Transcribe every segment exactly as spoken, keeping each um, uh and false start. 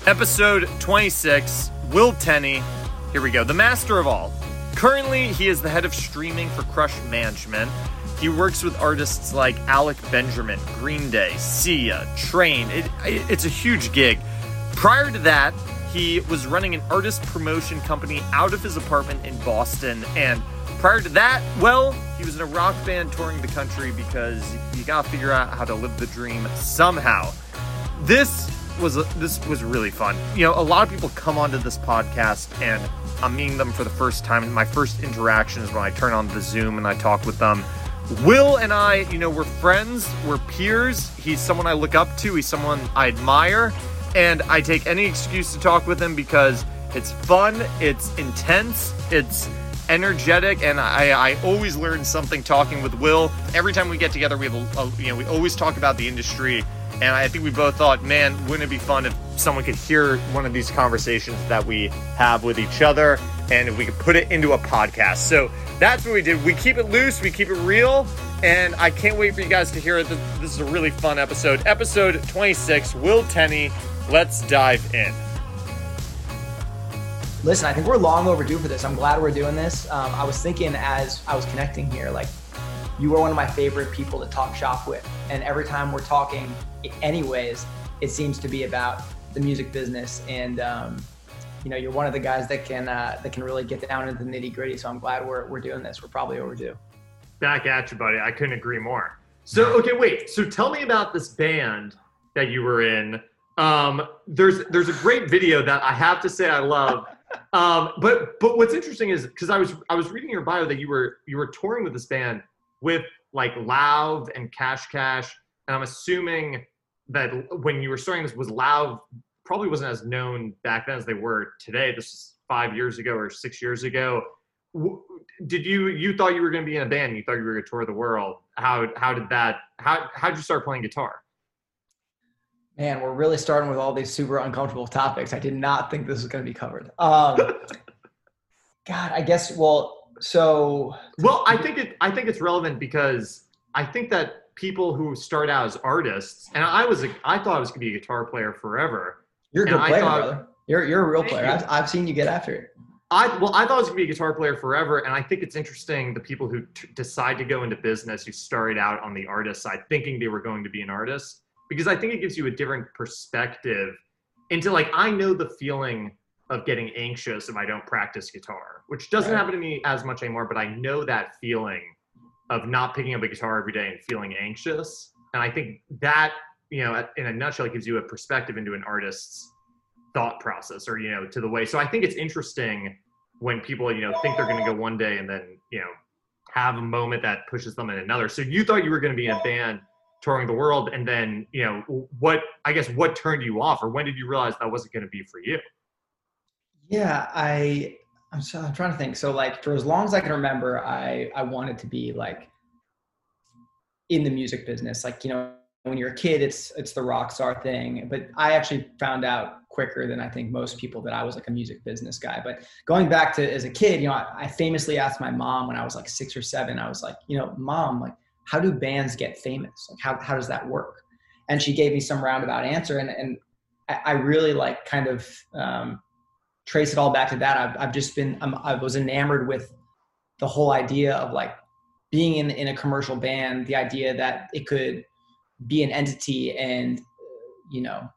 Episode twenty-six, Will Tenney. Here we go. The master of all. Currently, he is the head of streaming for Crush Management. He works with artists like Alec Benjamin, Green Day, Sia, Train. It, it, it's a huge gig. Prior to that, he was running an artist promotion company out of his apartment in Boston. And prior to that, well, he was in a rock band touring the country because you gotta figure out how to live the dream somehow. This was this was really fun. You know, a lot of people come onto this podcast and I'm meeting them for the first time. My first interaction is when I turn on the Zoom and I talk with them. Will and I, you know, we're friends, we're peers. He's someone I look up to. He's someone I admire. And I take any excuse to talk with him because it's fun, it's intense, it's energetic, and I, I always learn something talking with Will. Every time we get together, we have a, a, you know, we always talk about the industry. And I think we both thought, man, wouldn't it be fun if someone could hear one of these conversations that we have with each other and if we could put it into a podcast. So that's what we did. We keep it loose, we keep it real, and I can't wait for you guys to hear it. This is a really fun episode. Episode twenty-six, Will Tenney. Let's dive in. Listen, I think we're long overdue for this. I'm glad we're doing this. Um, I was thinking as I was connecting here, like, you are one of my favorite people to talk shop with. And every time we're talking anyways, it seems to be about the music business. And, um, you know, you're one of the guys that can uh, that can really get down into the nitty gritty. So I'm glad we're we're doing this. We're probably overdue. Back at you, buddy. I couldn't agree more. So, okay, wait. So tell me about this band that you were in. Um, there's there's a great video that I have to say I love. Um, but but what's interesting is because I was I was reading your bio that you were you were touring with this band with like Lauv and Cash Cash, and I'm assuming that when you were starting this, was Lauv probably wasn't as known back then as they were today. This is five years ago or six years ago. Did you you thought you were going to be in a band? And you thought you were going to tour the world. How how did that? How how did you start playing guitar? Man, we're really starting with all these super uncomfortable topics. I did not think this was going to be covered. Um, God, I guess. Well. So, well, I think it. I think it's relevant because I think that people who start out as artists, and I was, a, I thought I was going to be a guitar player forever. You're a good and player, thought, brother. You're you're a real player. I've, I've seen you get after it. I well, I thought I was going to be a guitar player forever, and I think it's interesting the people who t- decide to go into business who started out on the artist side thinking they were going to be an artist, because I think it gives you a different perspective into, like, I know the feeling of getting anxious if I don't practice guitar, which doesn't right. happen to me as much anymore, but I know that feeling of not picking up a guitar every day and feeling anxious. And I think that, you know, in a nutshell, it gives you a perspective into an artist's thought process, or, you know, to the way. So I think it's interesting when people, you know, think they're going to go one day and then, you know, have a moment that pushes them in another. So you thought you were going to be in a band touring the world, and then, you know, what, I guess, what turned you off, or when did you realize that wasn't going to be for you? Yeah, I, I'm, so, I'm trying to think. So, like, for as long as I can remember, I, I wanted to be, like, in the music business. Like, you know, when you're a kid, it's it's the rock star thing. But I actually found out quicker than I think most people that I was, like, a music business guy. But going back to as a kid, you know, I, I famously asked my mom when I was, like, six or seven, I was like, you know, Mom, like, how do bands get famous? Like, how how does that work? And she gave me some roundabout answer. And, and I, I really, like, kind of um, – trace it all back to that. I've, I've just been, I'm, I was enamored with the whole idea of, like, being in, in a commercial band, the idea that it could be an entity and, you know,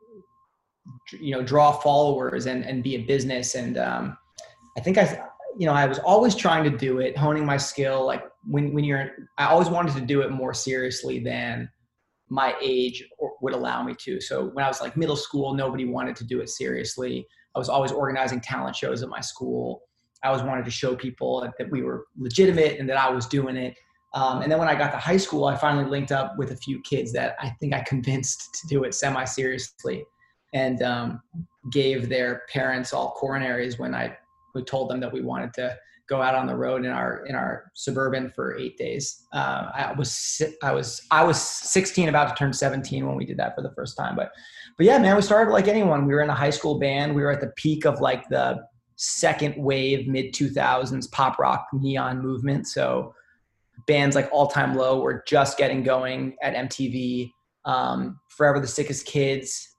you know, draw followers and, and be a business. And um, I think I, you know, I was always trying to do it, honing my skill. Like when, when you're, I always wanted to do it more seriously than my age would allow me to. So when I was, like, middle school, nobody wanted to do it seriously. I was always organizing talent shows at my school. I always wanted to show people that, that we were legitimate and that I was doing it. Um, and then when I got to high school, I finally linked up with a few kids that I think I convinced to do it semi-seriously, and um, gave their parents all coronaries when I we told them that we wanted to go out on the road in our in our Suburban for eight days. Uh, I was I was I was sixteen, about to turn seventeen when we did that for the first time. But but yeah, man, we started like anyone. We were in a high school band. We were at the peak of, like, the second wave, mid two thousands pop rock neon movement. So bands like All Time Low were just getting going at M T V. Um, Forever the Sickest Kids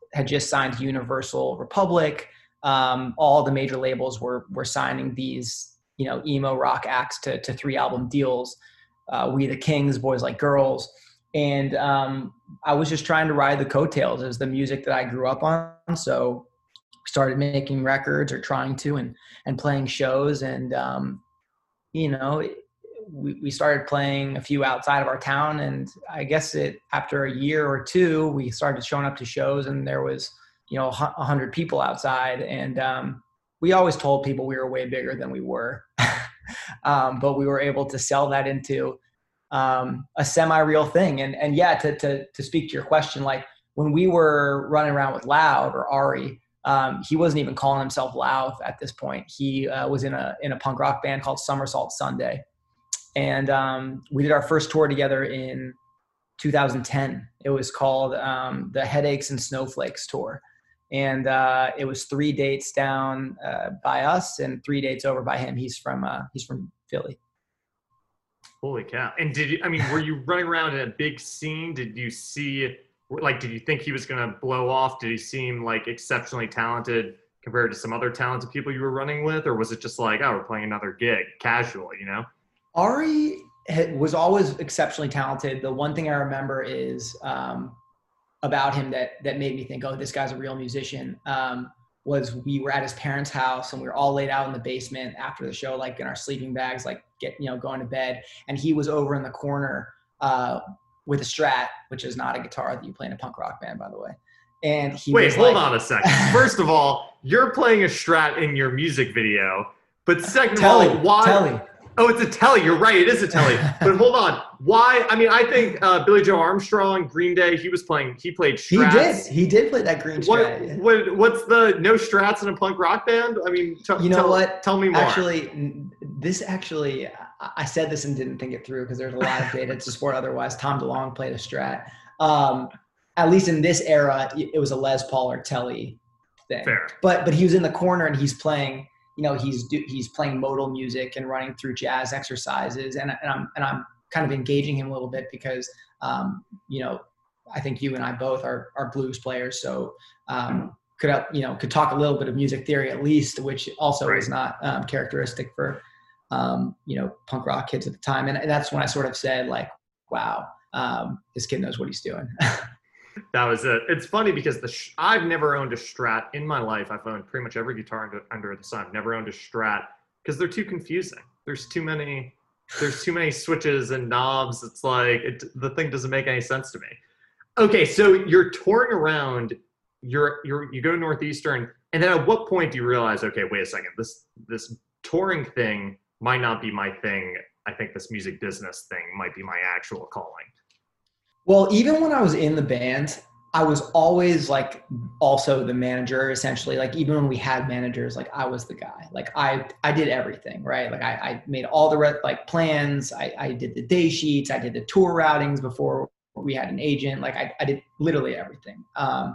had just signed Universal Republic. Um, all the major labels were were signing these, you know, emo rock acts to to three album deals. Uh, We the Kings, Boys Like Girls, and um, I was just trying to ride the coattails as the music that I grew up on. So started making records or trying to, and and playing shows, and um, you know. We, we started playing a few outside of our town, and I guess it after a year or two, we started showing up to shows, and there was, you know, a hundred people outside. And um, we always told people we were way bigger than we were, um, but we were able to sell that into um, a semi-real thing. And and yeah, to to to speak to your question, like when we were running around with Loud or Ari, um, he wasn't even calling himself Loud at this point. He uh, was in a in a punk rock band called Somersault Sunday. And um, we did our first tour together in two thousand ten. It was called um, the Headaches and Snowflakes Tour. And uh, it was three dates down uh, by us and three dates over by him. He's from uh, he's from Philly. Holy cow. And did you, I mean, were you running around in a big scene? Did you see, like, did you think he was going to blow off? Did he seem like exceptionally talented compared to some other talented people you were running with? Or was it just like, oh, we're playing another gig, casual, you know? Ari was always exceptionally talented. The one thing I remember is um, about him that that made me think, oh, this guy's a real musician, um, was we were at his parents' house and we were all laid out in the basement after the show, like in our sleeping bags, like get, you know, going to bed. And he was over in the corner uh, with a Strat, which is not a guitar that you play in a punk rock band, by the way. And he Wait, was hold like, on a second. First of all, you're playing a Strat in your music video, but second of Telly, all, why? Telly. Oh, it's a Telly. You're right. It is a Telly. But hold on. Why? I mean, I think uh, Billy Joe Armstrong, Green Day, he was playing, he played Strats. He did. He did play that green Strat. What, what, what's the no Strats in a punk rock band? I mean, t- you know tell, what? Tell me more. Actually, this actually, I said this and didn't think it through because there's a lot of data to support otherwise. Tom DeLonge played a Strat. Um, at least in this era, it was a Les Paul or Telly thing. Fair. But but he was in the corner and he's playing. You know, he's do, he's playing modal music and running through jazz exercises, and, and I'm and I'm kind of engaging him a little bit because, um, you know, I think you and I both are are blues players, so um, could have, you know could talk a little bit of music theory at least, which also right. is not um, characteristic for um, you know punk rock kids at the time, and, and that's when I sort of said like, wow, um, this kid knows what he's doing. That was it. It's funny because the sh- I've never owned a Strat in my life. I've owned pretty much every guitar under, under the sun. I've never owned a Strat because they're too confusing. There's too many. There's too many switches and knobs. It's like it, the thing doesn't make any sense to me. Okay, so you're touring around. You're you're you go to Northeastern, and then at what point do you realize, okay, wait a second, this this touring thing might not be my thing. I think this music business thing might be my actual calling. Well, even when I was in the band, I was always like also the manager, essentially. Like even when we had managers, like I was the guy. Like I I did everything, right? Like I, I made all the re- like plans. I, I did the day sheets. I did the tour routings before we had an agent. Like I, I did literally everything. Um,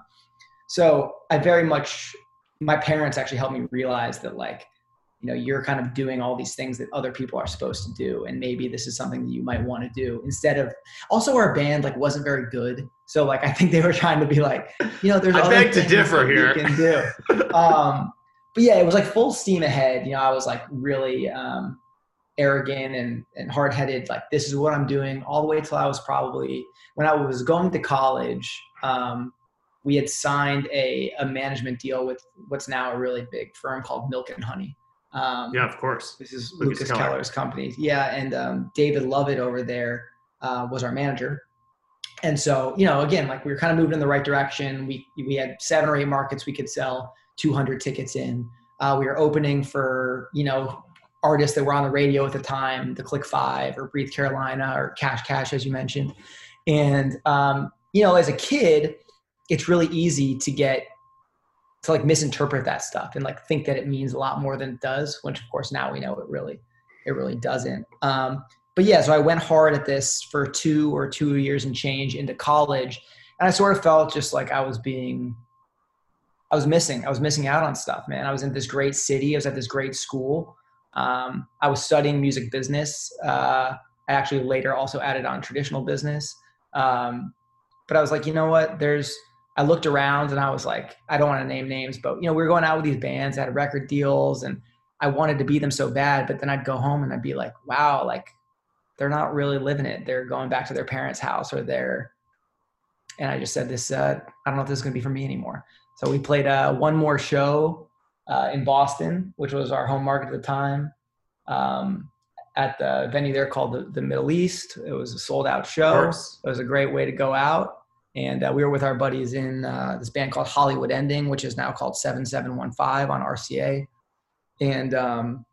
so I very much, my parents actually helped me realize that like, you know, you're kind of doing all these things that other people are supposed to do. And maybe this is something that you might want to do instead of, also our band like wasn't very good. So like, I think they were trying to be like, you know, there's I other beg to things differ that here. you can do. um, but yeah, it was like full steam ahead. You know, I was like really um, arrogant and, and hard headed. Like, this is what I'm doing all the way till I was probably, when I was going to college, um, we had signed a, a management deal with what's now a really big firm called Milk and Honey. Um, Yeah, of course. This is Lucas Lucas, Keller. Keller's company. Yeah, and um, David Lovett over there uh, was our manager. And so, you know, again, like we were kind of moving in the right direction. We we had seven or eight markets we could sell two hundred tickets in. Uh, we were opening for, you know, artists that were on the radio at the time, the Click Five or Breathe Carolina or Cash Cash, as you mentioned. And, um, you know, as a kid, it's really easy to get to like misinterpret that stuff and like think that it means a lot more than it does, which of course now we know it really, it really doesn't. Um, but yeah, so I went hard at this for two or two years and change into college. And I sort of felt just like I was being, I was missing, I was missing out on stuff, man. I was in this great city. I was at this great school. Um, I was studying music business. Uh, I actually later also added on traditional business. Um, but I was like, you know what, there's, I looked around and I was like, I don't want to name names, but you know, we were going out with these bands that had record deals and I wanted to be them so bad, but then I'd go home and I'd be like, wow, like they're not really living it. They're going back to their parents' house or they're, and I just said this, uh, I don't know if this is going to be for me anymore. So we played uh, one more show uh, in Boston, which was our home market at the time, um, at the venue there called the, the Middle East. It was a sold out show. It was a great way to go out. And uh, we were with our buddies in uh, this band called Hollywood Ending, which is now called seven seven one five on R C A. And um,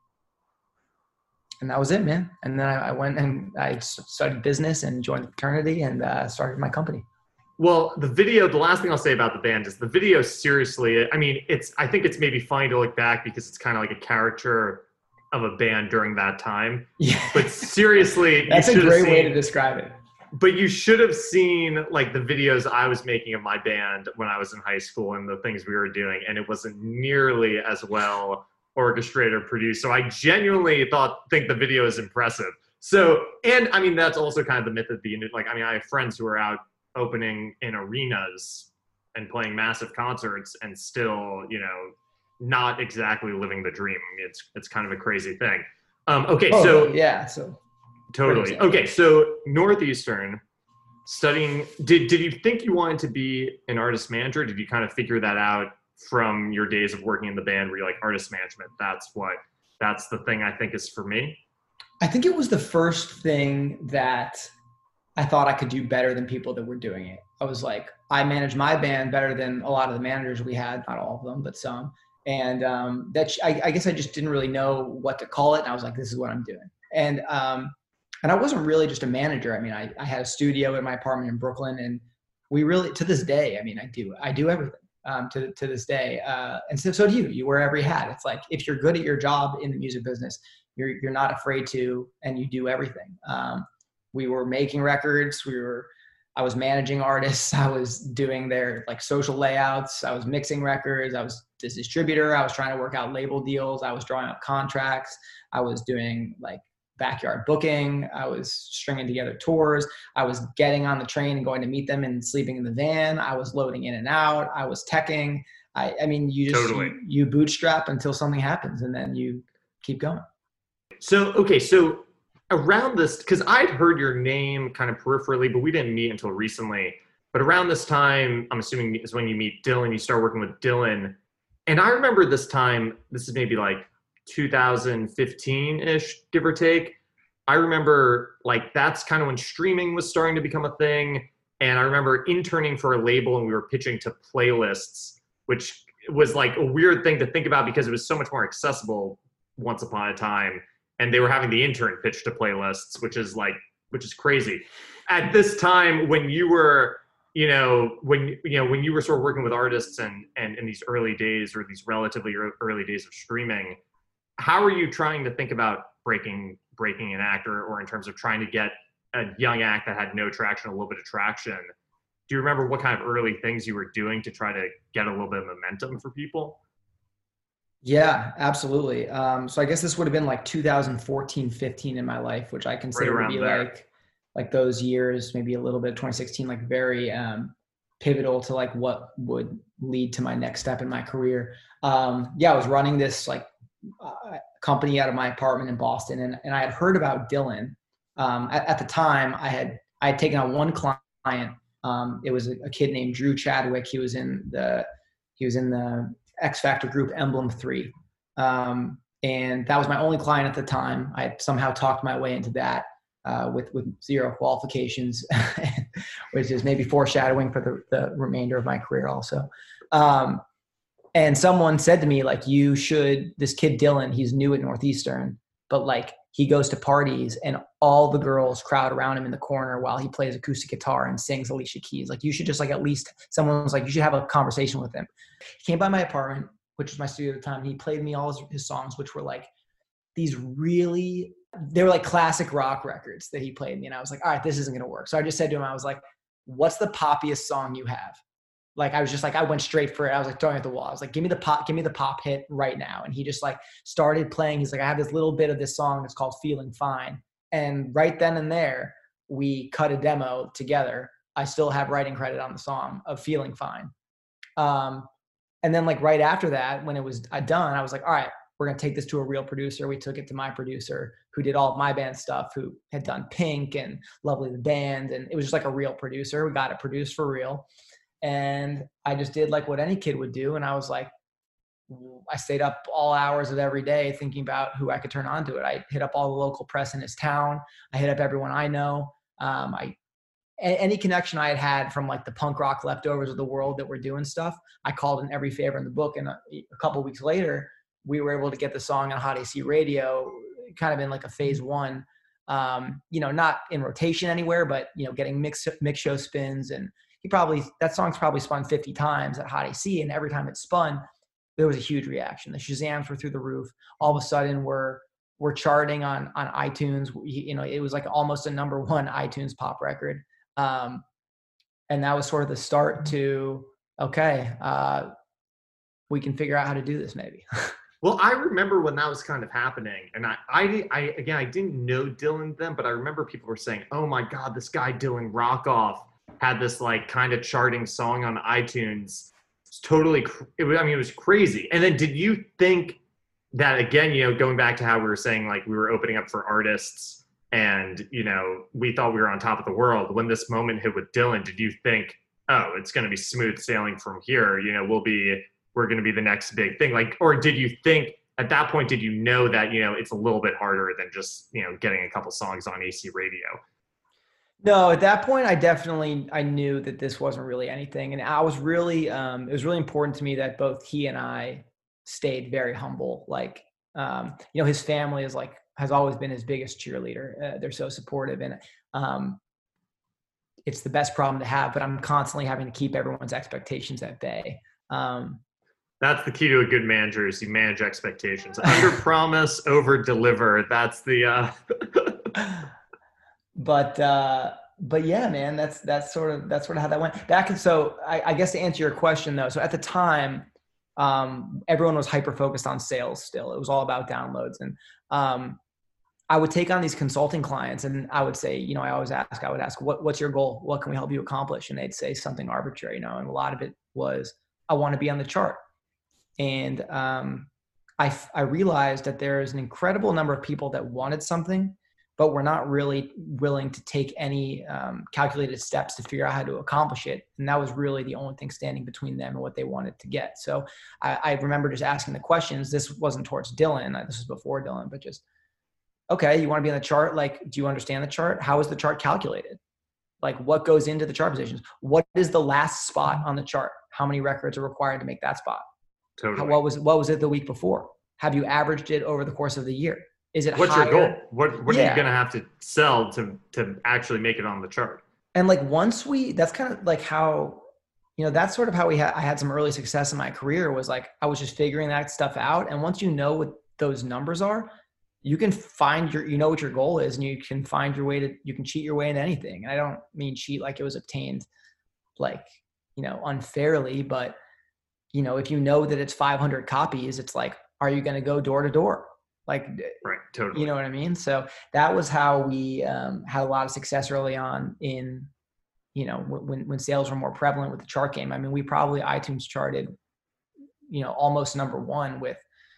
and that was it, man. And then I, I went and I studied business and joined the fraternity and uh, started my company. Well, the video, the last thing I'll say about the band is the video, seriously, I mean, it's, I think it's maybe funny to look back because it's kind of like a caricature of a band during that time. Yeah. But seriously, that's a great seen, way to describe it. But you should have seen like the videos I was making of my band when I was in high school and the things we were doing. And it wasn't nearly as well orchestrated or produced. So I genuinely thought, think the video is impressive. So, and I mean, that's also kind of the myth of the, like, I mean, I have friends who are out opening in arenas and playing massive concerts and still, you know, not exactly living the dream. I mean, it's, it's kind of a crazy thing. Um, okay. Oh, so yeah. So totally. Okay. So Northeastern studying, did, did you think you wanted to be an artist manager? Did you kind of figure that out from your days of working in the band where you're like, artist management, that's what, that's the thing I think is for me? I think it was the first thing that I thought I could do better than people that were doing it. I was like, I manage my band better than a lot of the managers we had, not all of them, but some. And um, that I, I guess I just didn't really know what to call it. And I was like, this is what I'm doing. And um, and I wasn't really just a manager. I mean, I, I had a studio in my apartment in Brooklyn, and we really, to this day, I mean, I do, I do everything um, to to this day. Uh, and so, so do you. You wear every hat. It's like if you're good at your job in the music business, you're you're not afraid to, and you do everything. Um, we were making records. We were, I was managing artists. I was doing their like social layouts. I was mixing records. I was this distributor. I was trying to work out label deals. I was drawing up contracts. I was doing like backyard booking. I was stringing together tours. I was getting on the train and going to meet them and sleeping in the van. I was loading in and out. I was teching. I, I mean, you just, totally. you, you bootstrap until something happens and then you keep going. So, okay. So around this, because I'd heard your name kind of peripherally, but we didn't meet until recently. But around this time, I'm assuming is when you meet Dylan, you start working with Dylan. And I remember this time, this is maybe like two thousand fifteen-ish, give or take. I remember like that's kind of when streaming was starting to become a thing. And I remember interning for a label and we were pitching to playlists, which was like a weird thing to think about because it was so much more accessible once upon a time. And they were having the intern pitch to playlists, which is like, which is crazy. At this time when you were, you know, when, you know, when you were sort of working with artists and, and in these early days or these relatively early days of streaming, how are you trying to think about breaking, breaking an act or, or in terms of trying to get a young act that had no traction, a little bit of traction? Do you remember what kind of early things you were doing to try to get a little bit of momentum for people? Yeah, absolutely. Um, so I guess this would have been like two thousand fourteen, fifteen in my life, which I consider right to be there. like, like those years, maybe a little bit of twenty sixteen, like very um, pivotal to like what would lead to my next step in my career. Um, yeah, I was running this like uh, company out of my apartment in Boston, and, and I had heard about Dylan. Um, at, at the time, I had I had taken on one client. Um, it was a, a kid named Drew Chadwick. He was in the he was in the X Factor group Emblem three. Um, and that was my only client at the time. I had somehow talked my way into that uh, with, with zero qualifications, which is maybe foreshadowing for the, the remainder of my career also. Um, and someone said to me, like, you should, this kid Dylan, he's new at Northeastern, but like he goes to parties and all the girls crowd around him in the corner while he plays acoustic guitar and sings Alicia Keys. Like you should just like, at least someone was like, you should have a conversation with him. He came by my apartment, which was my studio at the time. And he played me all his, his songs, which were like these really, they were like classic rock records that he played me. And I was like, all right, this isn't going to work. So I just said to him, I was like, what's the poppiest song you have? Like, I was just like, I went straight for it. I was like throwing at the wall. I was like, give me the pop, give me the pop hit right now. And he just like started playing. He's like, I have this little bit of this song. It's called Feeling Fine. And right then and there, we cut a demo together. I still have writing credit on the song of Feeling Fine. Um, and then like right after that, when it was done, I was like, all right, we're going to take this to a real producer. We took it to my producer who did all of my band stuff, who had done Pink and Lovely the Band. And it was just like a real producer. We got it produced for real. And I just did like what any kid would do. And I was like, I stayed up all hours of every day thinking about who I could turn on to it. I hit up all the local press in his town. I hit up everyone I know. Um, I, any connection I had had from like the punk rock leftovers of the world that were doing stuff, I called in every favor in the book. And a, a couple of weeks later, we were able to get the song on Hot A C Radio, kind of in like a phase one, um, you know, not in rotation anywhere, but, you know, getting mix, mix show spins. And he probably, that song's probably spun fifty times at Hot A C. And every time it spun, there was a huge reaction. The Shazams were through the roof. All of a sudden we're, we're charting on, on iTunes. You know, it was like almost a number one iTunes pop record. Um, and that was sort of the start to, okay, uh, we can figure out how to do this maybe. Well, I remember when that was kind of happening, and I, I, I, again, I didn't know Dylan then, but I remember people were saying, oh my God, this guy Dylan Rockoff had this like kind of charting song on iTunes. It's totally, it was, I mean, it was crazy. And then did you think that, again, you know, going back to how we were saying, like we were opening up for artists and, you know, we thought we were on top of the world. When this moment hit with Dylan, did you think, oh, it's going to be smooth sailing from here? You know, we'll be, we're going to be the next big thing. Like, or did you think at that point, did you know that, you know, it's a little bit harder than just, you know, getting a couple songs on A C radio? No, at that point, I definitely, I knew that this wasn't really anything. And I was really, um, it was really important to me that both he and I stayed very humble. Like, um, you know, his family is like, has always been his biggest cheerleader. Uh, they're so supportive, and um, it's the best problem to have, but I'm constantly having to keep everyone's expectations at bay. Um, That's the key to a good manager, is you manage expectations. Under promise, over deliver. That's the, uh, but, uh, but yeah, man, that's, that's sort of, that's sort of how that went back. And so I, I guess to answer your question though, so at the time, um, everyone was hyper-focused on sales still. It was all about downloads. And, um, I would take on these consulting clients and I would say, you know, I always ask, I would ask, what, what's your goal? What can we help you accomplish? And they'd say something arbitrary, you know, and a lot of it was, I want to be on the chart. And, um, I, I realized that there's an incredible number of people that wanted something, but were not really willing to take any, um, calculated steps to figure out how to accomplish it. And that was really the only thing standing between them and what they wanted to get. So I, I remember just asking the questions. This wasn't towards Dylan. This was before Dylan, but just, okay, you want to be on the chart? Like, do you understand the chart? How is the chart calculated? Like, what goes into the chart positions? What is the last spot on the chart? How many records are required to make that spot? Totally. How, what was what was it the week before? Have you averaged it over the course of the year? Is it What's higher? your goal? What what Yeah. are you going to have to sell to to actually make it on the chart? And like once we, that's kind of like how, you know, that's sort of how we had, I had some early success in my career, was like, I was just figuring that stuff out. And once you know what those numbers are, you can find your, you know what your goal is, and you can find your way to, you can cheat your way into anything. And I don't mean cheat like it was obtained, like, you know, unfairly, but you know, if you know that it's five hundred copies, it's like, are you going to go door to door? Like, right, totally. You know what I mean? So that was how we um, had a lot of success early on in, you know, when, when sales were more prevalent with the chart game. I mean, we probably iTunes charted, you know, almost number one with,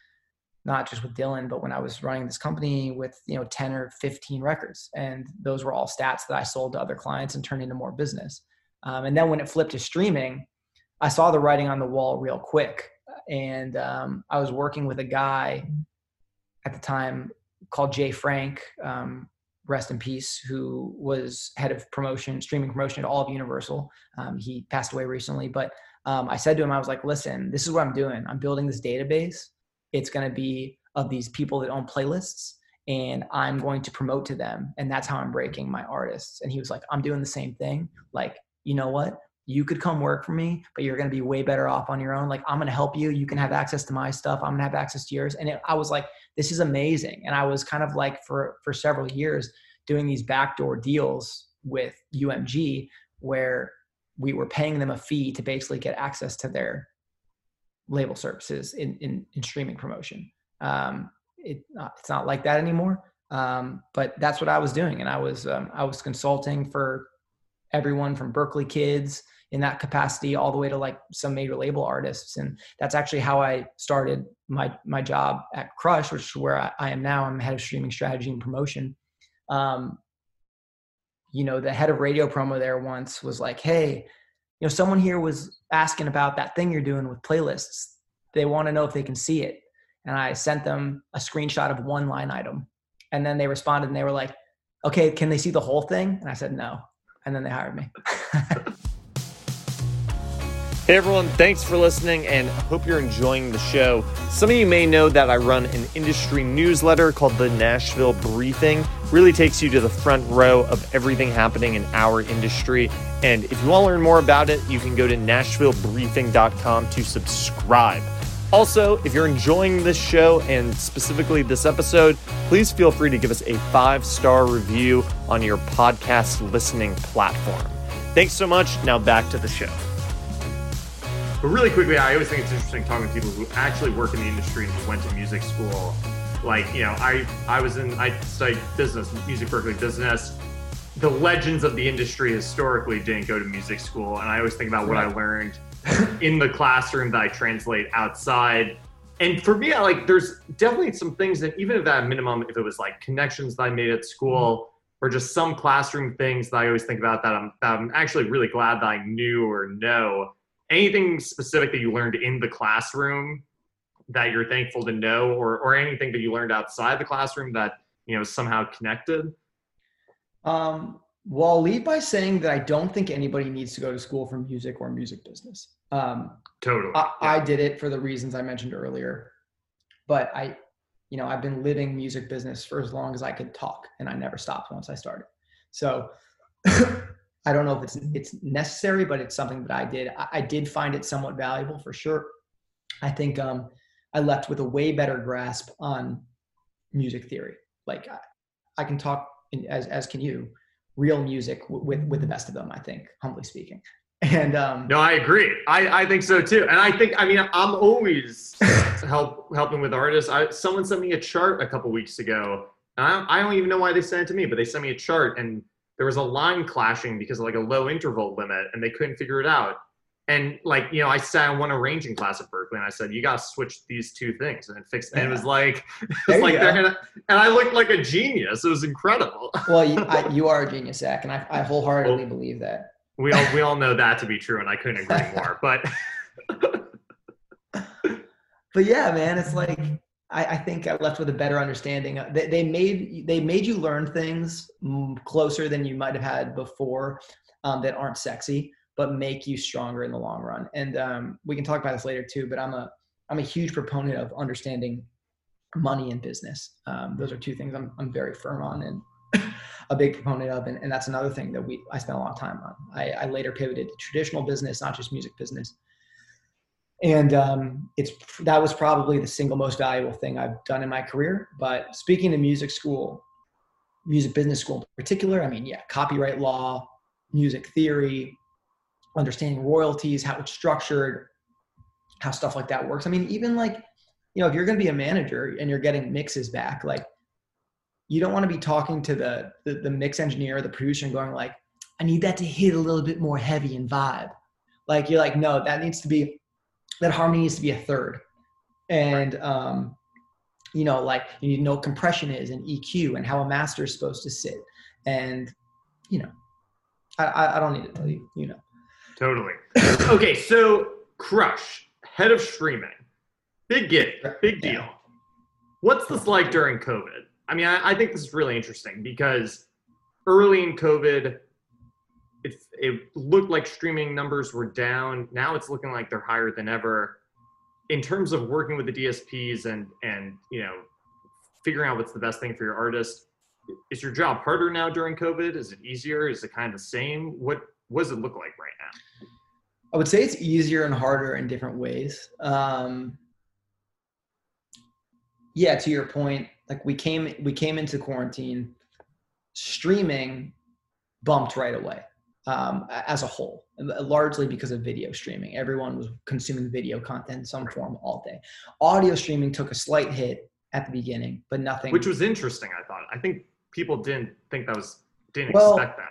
not just with Dylan, but when I was running this company with, you know, ten or fifteen records. And those were all stats that I sold to other clients and turned into more business. Um, and then when it flipped to streaming, I saw the writing on the wall real quick. And um, I was working with a guy at the time called Jay Frank, um, rest in peace, who was head of promotion, streaming promotion at all of Universal. Um, he passed away recently, but um, I said to him, I was like, listen, this is what I'm doing. I'm building this database. It's going to be of these people that own playlists, and I'm going to promote to them. And that's how I'm breaking my artists. And he was like, I'm doing the same thing. Like, you know what? You could come work for me, but you're going to be way better off on your own. Like, I'm going to help you. You can have access to my stuff. I'm going to have access to yours. And it, I was like, this is amazing. And I was kind of like for, for several years doing these backdoor deals with U M G where we were paying them a fee to basically get access to their label services in, in, in streaming promotion. Um, it, uh, it's not like that anymore. Um, but that's what I was doing. And I was, um, I was consulting for everyone from Berkeley kids in that capacity all the way to like some major label artists. And that's actually how I started my, my job at Crush, which is where I, I am now. I'm head of streaming strategy and promotion. Um, you know, the head of radio promo there once was like, hey, you know, someone here was asking about that thing you're doing with playlists. They want to know if they can see it. And I sent them a screenshot of one line item. And then they responded and they were like, okay, can they see the whole thing? And I said, no. And then they hired me. Hey everyone, thanks for listening and hope you're enjoying the show. Some of you may know that I run an industry newsletter called the Nashville Briefing. Really takes you to the front row of everything happening in our industry. And if you want to learn more about it, you can go to nashville briefing dot com to subscribe. Also, if you're enjoying this show and specifically this episode, please feel free to give us a five-star review on your podcast listening platform. Thanks so much. Now back to the show. But really quickly, I always think it's interesting talking to people who actually work in the industry and who went to music school. Like, you know, I, I was in, I studied business, Music Berkeley business. The legends of the industry historically didn't go to music school. And I always think about what I learned in the classroom that I translate outside. And for me, I like, there's definitely some things that even if at a minimum, if it was like connections that I made at school or just some classroom things that I always think about that I'm, that I'm actually really glad that I knew or know. Anything specific that you learned in the classroom that you're thankful to know, or or anything that you learned outside the classroom that, you know, is somehow connected? Um, well, I'll lead by saying that I don't think anybody needs to go to school for music or music business. Um, totally. I, yeah. I did it for the reasons I mentioned earlier, but I, you know, I've been living music business for as long as I could talk, and I never stopped once I started. So I don't know if it's it's necessary, but it's something that I did. I, I did find it somewhat valuable for sure. I think um, I left with a way better grasp on music theory. Like I, I can talk, in, as as can you, real music w- with with the best of them. I think, humbly speaking. And um, no, I agree. I, I think so too. And I think, I mean, I'm always help helping with artists. I, someone sent me a chart a couple weeks ago. And I, I don't even know why they sent it to me, but they sent me a chart and there was a line clashing because of like a low interval limit and they couldn't figure it out. And like, you know, I sat in one arranging class at Berkeley and I said, you got to switch these two things. And it fixed it. Yeah. And it was like, it was like and, I, and I looked like a genius. It was incredible. Well, you, I, you are a genius, Zach. And I, I wholeheartedly well, believe that. We all, we all know that to be true. And I couldn't agree more, but. But yeah, man, it's like, I, I think I left with a better understanding. They, they made they made you learn things closer than you might have had before um, that aren't sexy, but make you stronger in the long run. And um, we can talk about this later too. But I'm a I'm a huge proponent of understanding money and business. Um, those are two things I'm I'm very firm on and a big proponent of. And, and that's another thing that we I spent a lot of time on. I, I later pivoted to traditional business, not just music business. And um, it's that was probably the single most valuable thing I've done in my career. But speaking to music school, music business school in particular, I mean, yeah, copyright law, music theory, understanding royalties, how it's structured, how stuff like that works. I mean, even like, you know, if you're going to be a manager and you're getting mixes back, like you don't want to be talking to the, the, the mix engineer or the producer and going like, I need that to hit a little bit more heavy and vibe. Like, you're like, no, that needs to be, that harmony needs to be a third. And, um, you know, like you need to know what compression is and E Q and how a master is supposed to sit. And, you know, I, I don't need to tell you, you know. Totally. Okay. So Crush, head of streaming, big gig, big deal. Yeah. What's this like during COVID? I mean, I, I think this is really interesting because early in COVID, It, it looked like streaming numbers were down. Now it's looking like they're higher than ever. In terms of working with the D S Ps and, and you know, figuring out what's the best thing for your artist, is your job harder now during COVID? Is it easier? Is it kind of the same? What, what does it look like right now? I would say it's easier and harder in different ways. Um, yeah, to your point, like we came we came into quarantine, streaming bumped right away. Um, as a whole, largely because of video streaming. Everyone was consuming video content in some form all day. Audio streaming took a slight hit at the beginning, but nothing. Which was interesting, I thought. I think people didn't think that was, didn't well, expect that.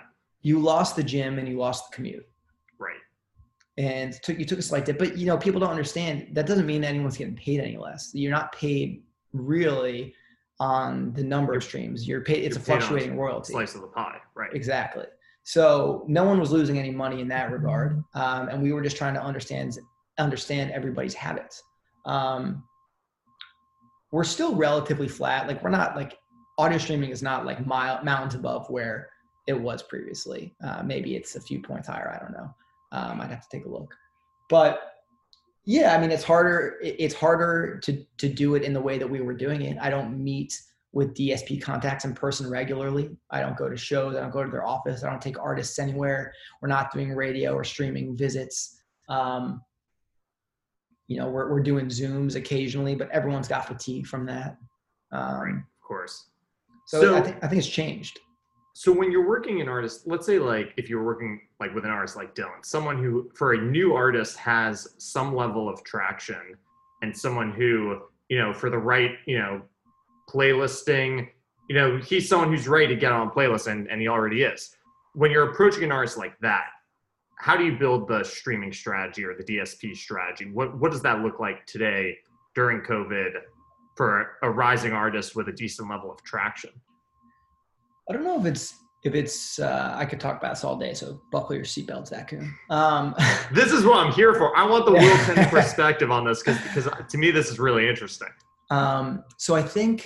you lost the gym and you lost the commute. Right. And took, you took a slight dip, but you know, people don't understand that doesn't mean anyone's getting paid any less. You're not paid really on the number of streams. You're paid, it's You're a fluctuating royalty. Slice of the pie, right. Exactly. So no one was losing any money in that regard. Um, and we were just trying to understand, understand everybody's habits. Um, we're still relatively flat. Like we're not like audio streaming is not like mile mountains above where it was previously. Uh, maybe it's a few points higher. I don't know. Um, I'd have to take a look, but yeah, I mean, it's harder. It's harder to, to do it in the way that we were doing it. I don't meet with D S P contacts in person regularly. I don't go to shows. I don't go to their office. I don't take artists anywhere. We're not doing radio or streaming visits. Um, you know, we're, we're doing Zooms occasionally, but everyone's got fatigue from that. Um, right, of course. So, so I, think, I think it's changed. So when you're working an artist, let's say like if you're working like with an artist like Dylan, someone who for a new artist has some level of traction, and someone who, you know, for the right, you know, playlisting, you know, he's someone who's ready to get on playlist, and, and he already is. When you're approaching an artist like that, how do you build the streaming strategy or the D S P strategy? What what does that look like today during COVID for a rising artist with a decent level of traction? I don't know if it's, if it's, uh, I could talk about this all day. So buckle your seatbelts, Dakun. Um, this is what I'm here for. I want the Will Tenney perspective on this because, because to me, this is really interesting. Um, so I think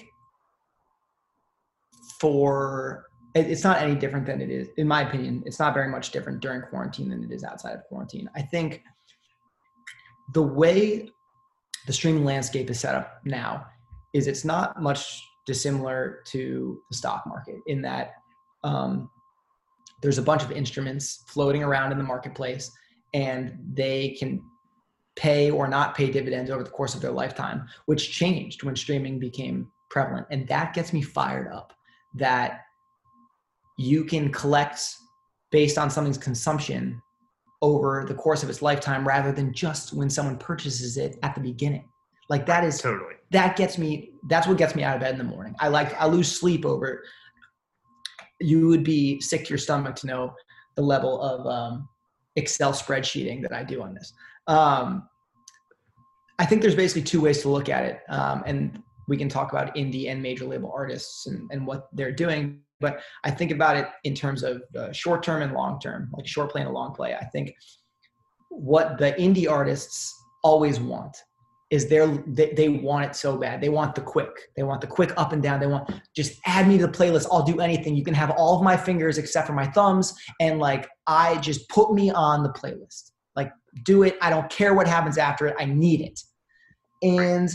for, it, it's not any different than it is, in my opinion, it's not very much different during quarantine than it is outside of quarantine. I think the way the streaming landscape is set up now is it's not much dissimilar to the stock market in that um, there's a bunch of instruments floating around in the marketplace, and they can pay or not pay dividends over the course of their lifetime, which changed when streaming became prevalent. And that gets me fired up, that you can collect based on something's consumption over the course of its lifetime rather than just when someone purchases it at the beginning. Like that is totally, that gets me, that's what gets me out of bed in the morning. I like, I lose sleep over, you would be sick to your stomach to know the level of um, Excel spreadsheeting that I do on this. Um, I think there's basically two ways to look at it. Um, and we can talk about indie and major label artists and, and what they're doing. But I think about it in terms of uh, short term and long term, like short play and a long play. I think what the indie artists always want is they're, they, they want it so bad. They want the quick. They want the quick up and down. They want, just add me to the playlist. I'll do anything. You can have all of my fingers except for my thumbs. And like, I just put me on the playlist. Like, do it. I don't care what happens after it. I need it. And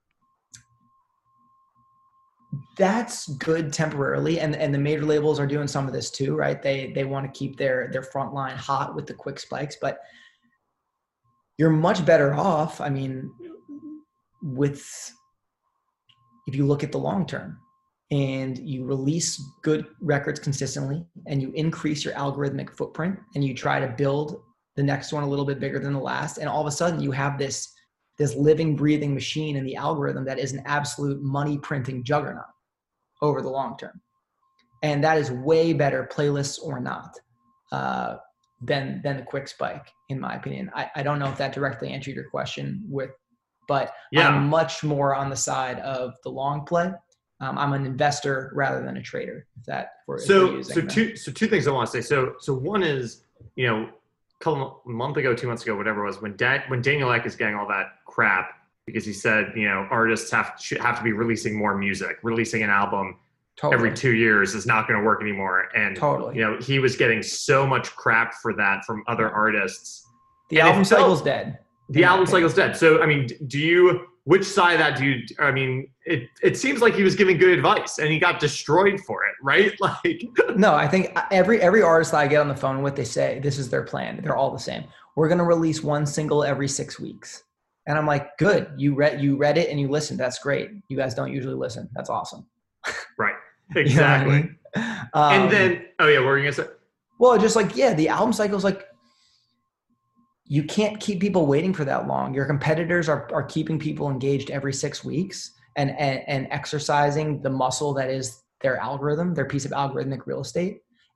that's good temporarily. And, and the major labels are doing some of this too, right? They, they want to keep their, their front line hot with the quick spikes, but you're much better off. I mean, with, if you look at the long term and you release good records consistently and you increase your algorithmic footprint and you try to build the next one a little bit bigger than the last. And all of a sudden you have this, this living, breathing machine in the algorithm that is an absolute money printing juggernaut over the long term. And that is way better, playlists or not, uh, than, than the quick spike, in my opinion. I, I don't know if that directly answered your question with, but yeah. I'm much more on the side of the long play. Um, I'm an investor rather than a trader. If that for so so two so two things I want to say. So so one is, you know, a couple a month ago, two months ago, whatever it was, when da- when Daniel Ek is getting all that crap because he said, you know, artists have should have to be releasing more music, releasing an album totally. every two years is not going to work anymore. And totally, you know, he was getting so much crap for that from other artists. The and album cycle's dead. The album cycle's dead. So, I mean, do you, which side of that do you, I mean, it, it seems like he was giving good advice and he got destroyed for it, right? Like, no, I think every, every artist that I get on the phone with, they say, this is their plan. They're all the same. We're going to release one single every six weeks. And I'm like, good. You read, you read it and you listened. That's great. You guys don't usually listen. That's awesome. Right. Exactly. You know what I mean? um, and then, oh yeah, what were you going to say? Well, just like, yeah, the album cycle is like, you can't keep people waiting for that long. Your competitors are, are keeping people engaged every six weeks and, and, and exercising the muscle that is their algorithm, their piece of algorithmic real estate.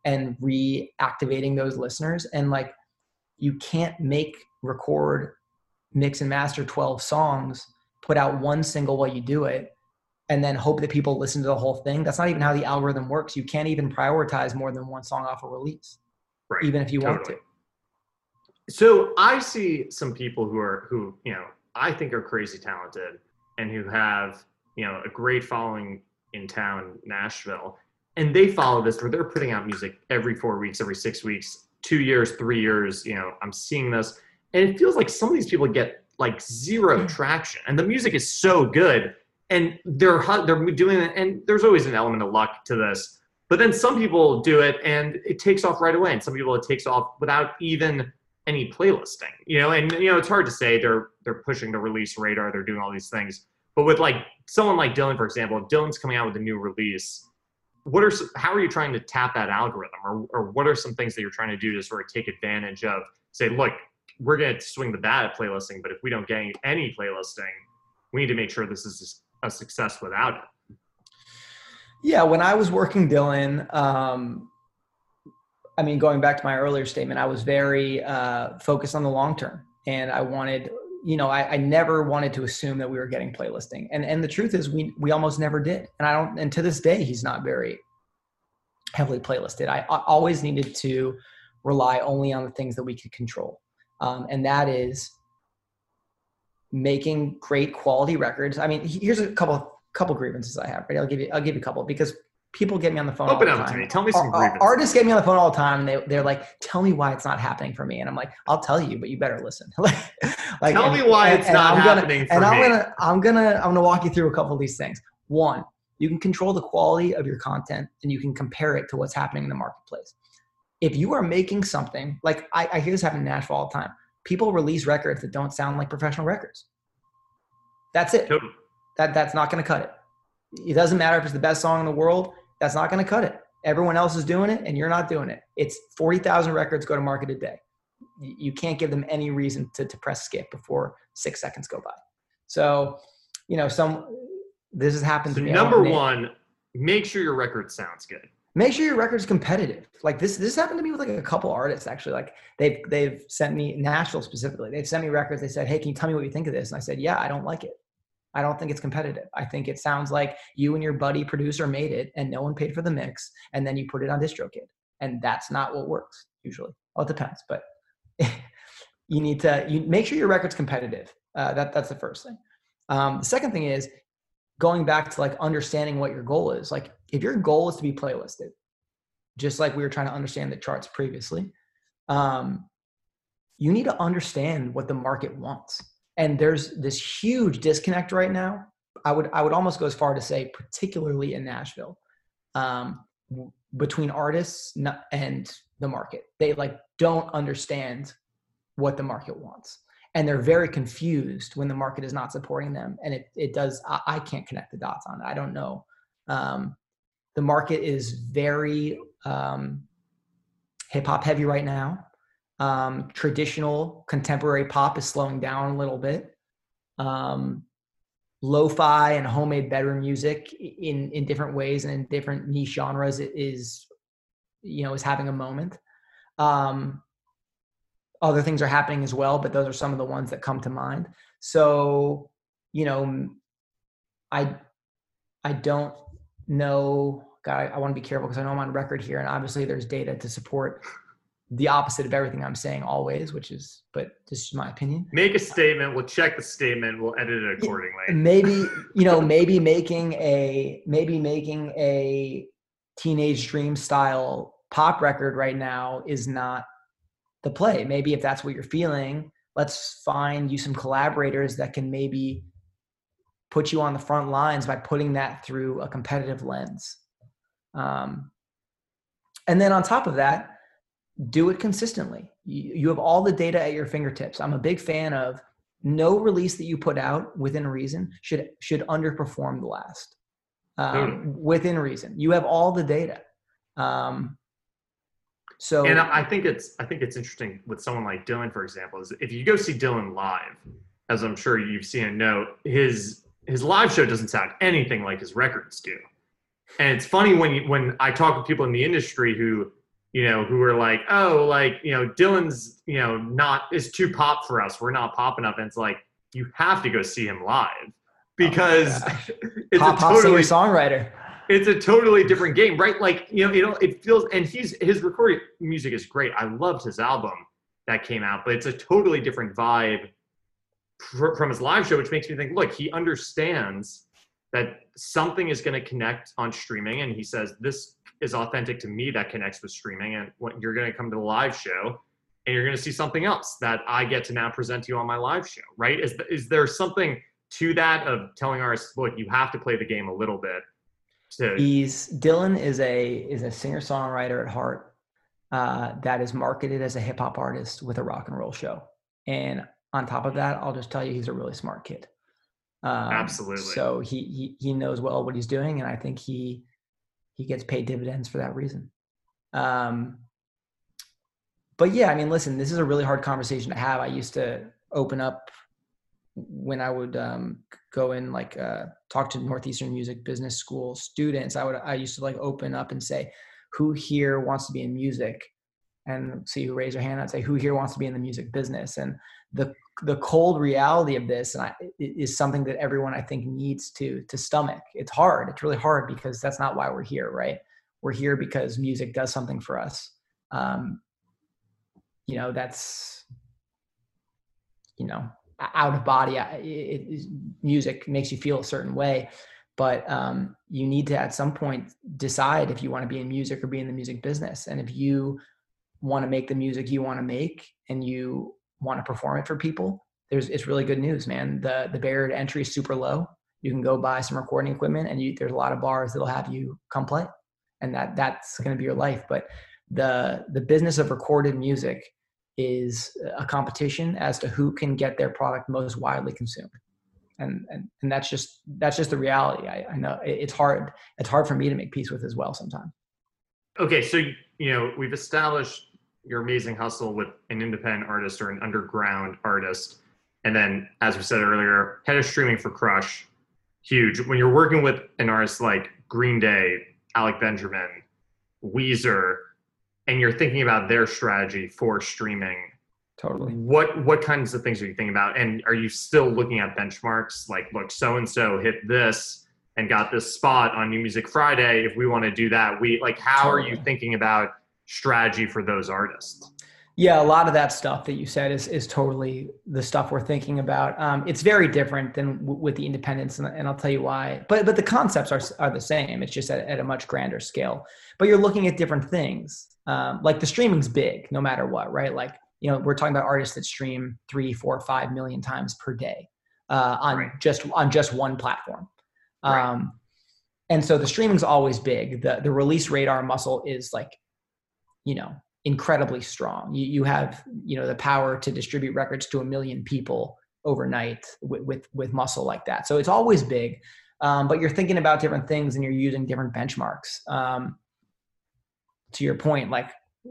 and reactivating those listeners. And like, you can't make, record, mix and master twelve songs, put out one single while you do it, and then hope that people listen to the whole thing. That's not even how the algorithm works. You can't even prioritize more than one song off a release, right? Even if you totally. want to. So I see some people who are, who, you know, I think are crazy talented and who have, you know, a great following in town, Nashville, and they follow this where they're putting out music every four weeks, every six weeks, two years, three years, you know, I'm seeing this, and it feels like some of these people get like zero traction, and the music is so good, and they're they're doing it, and there's always an element of luck to this, but then some people do it and it takes off right away, and some people it takes off without even any playlisting, you know, and you know, it's hard to say. They're they're pushing the release radar, they're doing all these things, but with like someone like Dylan, for example, if Dylan's coming out with a new release, what are how are you trying to tap that algorithm, or or what are some things that you're trying to do to sort of take advantage of? Say, look, we're going to swing the bat at playlisting, but if we don't get any, any playlisting, we need to make sure this is a success without it. Yeah, when I was working Dylan, um, I mean, going back to my earlier statement, I was very uh, focused on the long term, and I wanted, you know, I, I never wanted to assume that we were getting playlisting, and and the truth is, we we almost never did, and I don't, and to this day, he's not very heavily playlisted. I, I always needed to rely only on the things that we could control, um, and that is making great quality records. I mean, here's a couple couple grievances I have. Right, I'll give you I'll give you a couple, because people get me on the phone Open all the up time. to me. Tell me some grievances. Artists get me on the phone all the time, and they, they're like, tell me why it's not happening for me. And I'm like, I'll tell you, but you better listen. like, tell and, me why and, it's and not I'm happening gonna, for and me. I'm gonna, I'm gonna, I'm gonna walk you through a couple of these things. One, you can control the quality of your content, and you can compare it to what's happening in the marketplace. If you are making something, like I, I hear this happen in Nashville all the time. People release records that don't sound like professional records. That's it. Totally. That That's not gonna cut it. It doesn't matter if it's the best song in the world. That's not going to cut it. Everyone else is doing it, and you're not doing it. It's forty thousand records go to market a day. You can't give them any reason to, to press skip before six seconds go by. So, you know, some this has happened so to me. Number one, make sure your record sounds good. Make sure your record's competitive. Like this, this happened to me with like a couple artists actually. Like they've they've sent me, Nashville specifically. They've sent me records. They said, "Hey, can you tell me what you think of this?" And I said, "Yeah, I don't like it. I don't think it's competitive. I think it sounds like you and your buddy producer made it and no one paid for the mix, and then you put it on DistroKid. And that's not what works usually. Well, it depends, but you need to you make sure your record's competitive. Uh, that that's the first thing. Um, the second thing is going back to like understanding what your goal is. Like if your goal is to be playlisted, just like we were trying to understand the charts previously, um, you need to understand what the market wants. And there's this huge disconnect right now. I would I would almost go as far to say, particularly in Nashville, um, between artists and the market. They like don't understand what the market wants, and they're very confused when the market is not supporting them. And it it does. I, I can't connect the dots on it. I don't know. Um, the market is very um, hip hop heavy right now. Um, traditional contemporary pop is slowing down a little bit. Um, lo-fi and homemade bedroom music in, in different ways and in different niche genres is, you know, is having a moment. Um, other things are happening as well, but those are some of the ones that come to mind. So, you know, I, I don't know, God, I, I want to be careful because I know I'm on record here, and obviously there's data to support the opposite of everything I'm saying always, which is, but this is my opinion. Make a statement. We'll check the statement. We'll edit it accordingly. Maybe, you know, maybe making a, maybe making a Teenage Dream style pop record right now is not the play. Maybe if that's what you're feeling, let's find you some collaborators that can maybe put you on the front lines by putting that through a competitive lens. Um, and then on top of that, do it consistently. You, you have all the data at your fingertips. I'm a big fan of no release that you put out within reason should should underperform the last. Um, totally. Within reason, you have all the data. Um, so, and I think it's I think it's interesting with someone like Dylan, for example, is if you go see Dylan live, as I'm sure you've seen and know, his his live show doesn't sound anything like his records do. And it's funny when you, when I talk with people in the industry who you know, who are like, oh, like, you know, Dylan's, you know, not, is too pop for us. We're not pop enough. And it's like, you have to go see him live because oh it's pop, a pop totally, singer songwriter. It's a totally different game, right? Like, you know, it, it feels, and he's, his recorded music is great. I loved his album that came out, but it's a totally different vibe fr- from his live show, which makes me think, look, he understands that something is going to connect on streaming. And he says, this is authentic to me that connects with streaming. And what you're going to come to the live show and you're going to see something else that I get to now present to you on my live show, right? Is, is there something to that of telling artists, look, you have to play the game a little bit? To- He's Dylan is a is a singer songwriter at heart uh, that is marketed as a hip hop artist with a rock and roll show. And on top of that, I'll just tell you, he's a really smart kid. Um, Absolutely. So he, he he knows well what he's doing, and I think he he gets paid dividends for that reason. Um, but yeah, I mean, listen, this is a really hard conversation to have. I used to open up when I would um, go in, like uh, talk to Northeastern Music Business School students. I would I used to like open up and say, who here wants to be in music? And see who raise their hand. I'd say, who here wants to be in the music business? And the the cold reality of this, and I, is something that everyone I think needs to to stomach. It's hard. It's really hard because that's not why we're here, right? We're here because music does something for us. Um, you know, that's, you know, out of body. It, it, music makes you feel a certain way, but um, you need to at some point decide if you want to be in music or be in the music business. And if you want to make the music you want to make and you want to perform it for people, there's it's really good news, man. The the barrier to entry is super low. You can go buy some recording equipment, and you, there's a lot of bars that'll have you come play, and that that's going to be your life. But the the business of recorded music is a competition as to who can get their product most widely consumed, and and and that's just that's just the reality. I, I know it's hard. It's hard for me to make peace with as well sometimes. Okay, so you know we've established your amazing hustle with an independent artist or an underground artist. And then, as we said earlier, head of streaming for Crush, huge. When you're working with an artist like Green Day, Alec Benjamin, Weezer, and you're thinking about their strategy for streaming, totally. What what kinds of things are you thinking about? And are you still looking at benchmarks? Like, look, so-and-so hit this and got this spot on New Music Friday. If we want to do that, we like, how totally. Are you thinking about strategy for those artists? Yeah, a lot of that stuff that you said is is totally the stuff we're thinking about. Um, it's very different than w- with the independents, and, and I'll tell you why. But but the concepts are are the same. It's just at, at a much grander scale. But you're looking at different things. Um, like the streaming's big, no matter what, right? Like, you know, we're talking about artists that stream three, four, five million times per day uh, on right. just on just one platform. Um, right. And so the streaming's always big. The the release radar muscle is like, you know, incredibly strong. You you have, you know, the power to distribute records to a million people overnight with with, with muscle like that. So it's always big, um, but you're thinking about different things and you're using different benchmarks. Um, to your point, like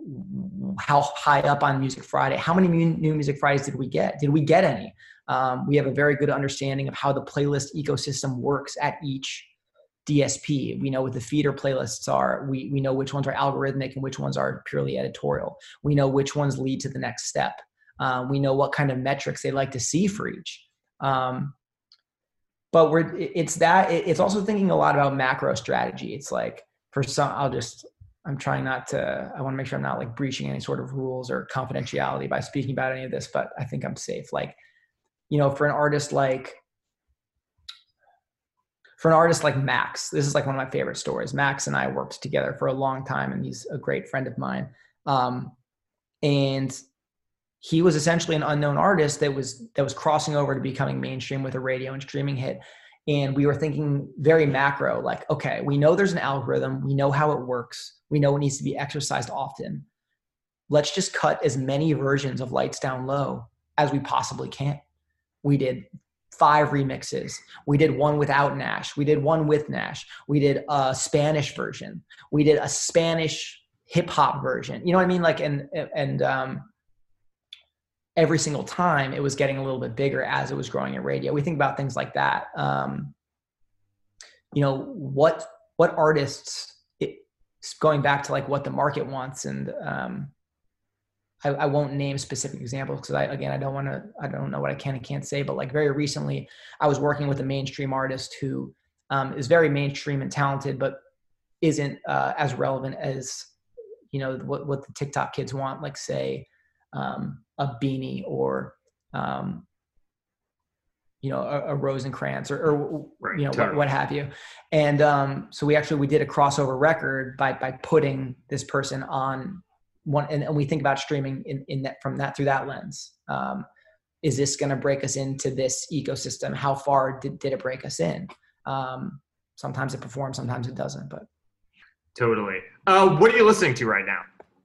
how high up on Music Friday, how many new Music Fridays did we get? Did we get any? Um, we have a very good understanding of how the playlist ecosystem works at each D S P. We know what the feeder playlists are. We we know which ones are algorithmic and which ones are purely editorial. We know which ones lead to the next step. Um, we know what kind of metrics they like to see for each. Um, but we're it's that it's also thinking a lot about macro strategy. It's like for some, I'll just I'm trying not to. I want to make sure I'm not like breaching any sort of rules or confidentiality by speaking about any of this. But I think I'm safe. Like, you know, for an artist like. For an artist like Max, this is like one of my favorite stories. Max and I worked together for a long time, and he's a great friend of mine. Um, and he was essentially an unknown artist that was that was crossing over to becoming mainstream with a radio and streaming hit. And we were thinking very macro, like, okay, we know there's an algorithm. We know how it works. We know it needs to be exercised often. Let's just cut as many versions of Lights Down Low as we possibly can. We did five remixes. We did one without Nash. We did one with Nash. We did a Spanish version. We did a Spanish hip hop version. You know what I mean? Like, and, and, um, every single time it was getting a little bit bigger as it was growing in radio. We think about things like that. Um, you know, what, what artists, it, going back to like what the market wants. And um, I, I won't name specific examples because I, again, I don't want to, I don't know what I can and can't say, but like very recently I was working with a mainstream artist who um, is very mainstream and talented, but isn't uh, as relevant as, you know, what, what the TikTok kids want, like say um, a Beanie or, um, you know, a, a Rosencrantz or, or right, you know, totally. what, what have you. And um, so we actually, we did a crossover record by, by putting this person on one, and, and we think about streaming in, in that, from that, through that lens. Um, is this going to break us into this ecosystem? How far did, did it break us in? Um, sometimes it performs, sometimes it doesn't, but. Totally. Uh, what are you listening to right now?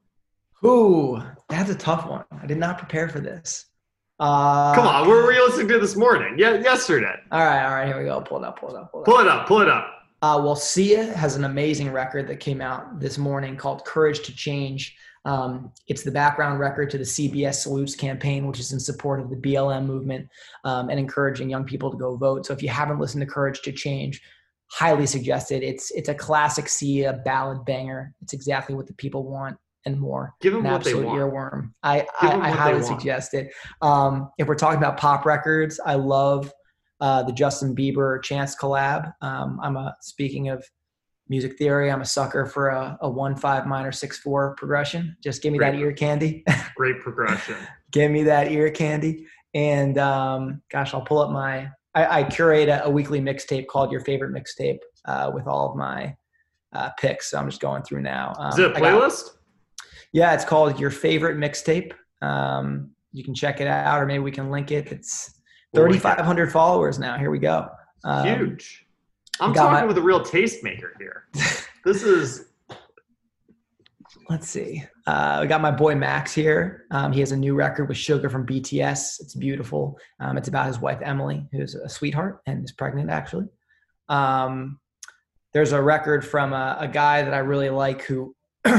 Ooh, that's a tough one. I did not prepare for this. Uh, Come on, what were you listening to this morning? Yeah, yesterday. All right, all right, here we go. Pull it up, pull it up, pull it up. Pull it up, pull it up. Uh, well, Sia has an amazing record that came out this morning called Courage to Change. Um, it's the background record to the C B S Salutes campaign, which is in support of the B L M movement um, and encouraging young people to go vote. So if you haven't listened to Courage to Change, highly suggested. It's it's a classic Sia ballad banger. It's exactly what the people want and more. Give them An what they absolute want. earworm. I, Give I, them I what highly they want. suggest it. Um, if we're talking about pop records, I love uh, the Justin Bieber Chance collab. Um, I'm a speaking of music theory, I'm a sucker for a, a one five minor six four progression. Just give me Great. that ear candy. Great progression. Give me that ear candy. And um, gosh, I'll pull up my. I, I curate a, a weekly mixtape called Your Favorite Mixtape uh, with all of my uh, picks. So I'm just going through now. Um, Is it a I got- playlist? yeah, it's called Your Favorite Mixtape. Um, you can check it out, or maybe we can link it. It's We'll link it. thirty-five hundred followers now. Here we go. Um, Huge. I'm got talking my- with a real tastemaker here. This is Let's see. Uh, we got my boy Max here. Um, he has a new record with Sugar from B T S. It's beautiful. Um, it's about his wife, Emily, who's a sweetheart and is pregnant, actually. Um, there's a record from a, a guy that I really like who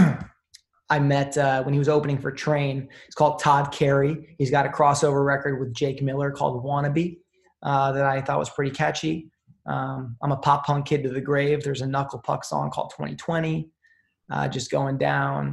I met uh, when he was opening for Train. It's called Todd Carey. He's got a crossover record with Jake Miller called Wannabe uh, that I thought was pretty catchy. Um, I'm a pop punk kid to the grave. There's a Knuckle Puck song called twenty twenty. Uh, just going down.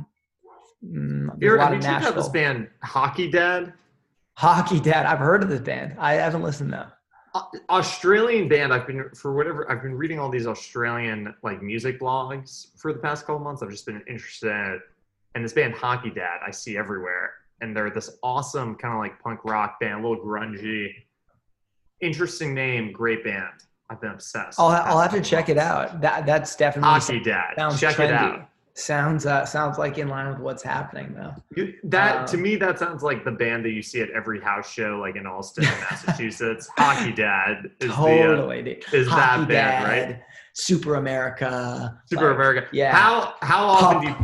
Mm, there's You're, a lot have you of checked out this Nashville. band Hockey Dad? Hockey Dad. I've heard of this band. I haven't listened though. Uh, Australian band. I've been for whatever. I've been reading all these Australian like music blogs for the past couple months. I've just been interested in it. And this band Hockey Dad, I see everywhere, and they're this awesome kind of like punk rock band, a little grungy. Interesting name, great band. I've been obsessed. I'll, the past I'll have to couple check it months. out. That that's definitely Hockey Dad. sounds Check trendy. it out. Sounds uh, sounds like in line with what's happening though. You, that to Um, me, that sounds like the band that you see at every house show, like in Allston, Massachusetts. Hockey Dad is Totally, dude. the uh, is Hockey that band, right? Dad, Super America. Super like, America. yeah. How how often do you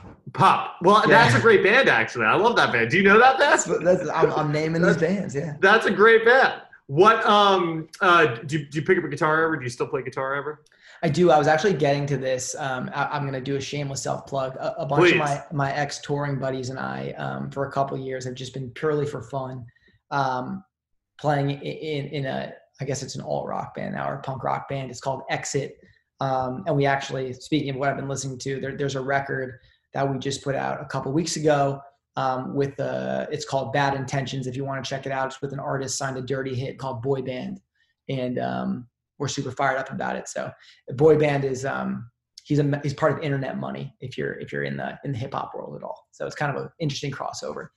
Pop? Well, Yeah. that's a great band actually. I love that band. Do you know that band? That's, that's, I'm, I'm naming these bands. Yeah. That's a great band. What um uh do you, do you pick up a guitar ever? Do you still play guitar ever? I do. I was actually getting to this. Um, I, I'm going to do a shameless self plug. A, a bunch Please. of my, my ex touring buddies and I, um, for a couple of years, have just been purely for fun, um, playing in, in, in a, I guess it's an alt rock band now or a punk rock band. It's called Exit. Um, and we actually, speaking of what I've been listening to, there, there's a record that we just put out a couple of weeks ago um, with uh it's called Bad Intentions. If you want to check it out, it's with an artist signed a Dirty Hit called Boy Band. And, um, we're super fired up about it. So Boy Band is, um, he's a, he's part of Internet Money if you're, if you're in the, in the hip hop world at all. So it's kind of an interesting crossover.